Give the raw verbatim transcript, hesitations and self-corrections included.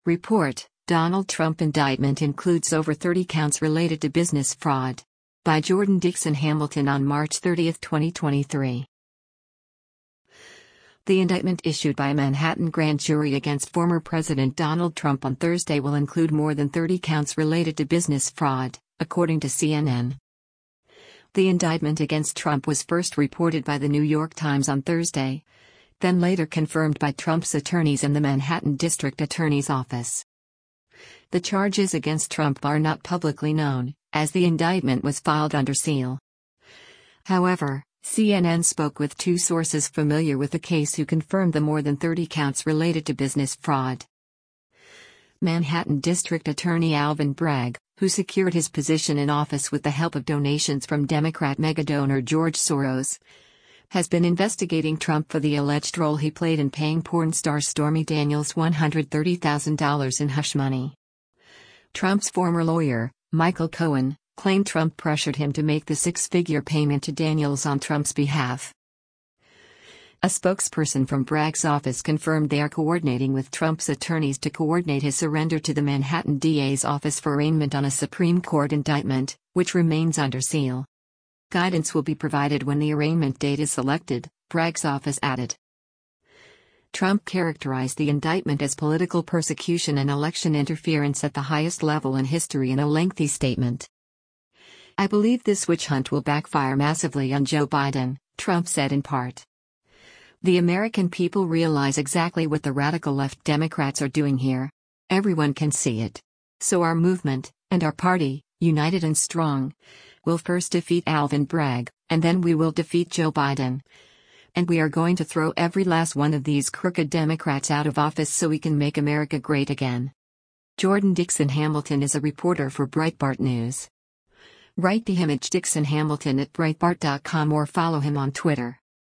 Report: Donald Trump indictment includes over thirty counts related to business fraud. By Jordan Dixon Hamilton on March thirtieth, twenty twenty-three. The indictment issued by a Manhattan grand jury against former President Donald Trump on Thursday will include more than thirty counts related to business fraud, according to C N N. The indictment against Trump was first reported by the New York Times on Thursday, then later confirmed by Trump's attorneys in the Manhattan District Attorney's Office. The charges against Trump are not publicly known, as the indictment was filed under seal. However, C N N spoke with two sources familiar with the case who confirmed the more than thirty counts related to business fraud. Manhattan District Attorney Alvin Bragg, who secured his position in office with the help of donations from Democrat megadonor George Soros, has been investigating Trump for the alleged role he played in paying porn star Stormy Daniels one hundred thirty thousand dollars in hush money. Trump's former lawyer, Michael Cohen, claimed Trump pressured him to make the six-figure payment to Daniels on Trump's behalf. A spokesperson from Bragg's office confirmed they are coordinating with Trump's attorneys to coordinate his surrender to the Manhattan D A's office for arraignment on a Supreme Court indictment, which remains under seal. Guidance will be provided when the arraignment date is selected, Bragg's office added. Trump characterized the indictment as political persecution and election interference at the highest level in history in a lengthy statement. "I believe this witch hunt will backfire massively on Joe Biden," Trump said in part. "The American people realize exactly what the radical left Democrats are doing here. Everyone can see it. So our movement, and our party, united and strong, will first defeat Alvin Bragg, and then we will defeat Joe Biden. And we are going to throw every last one of these crooked Democrats out of office so we can make America great again." Jordan Dixon Hamilton is a reporter for Breitbart News. Write to him at Dixon Hamilton at Breitbart dot com or follow him on Twitter.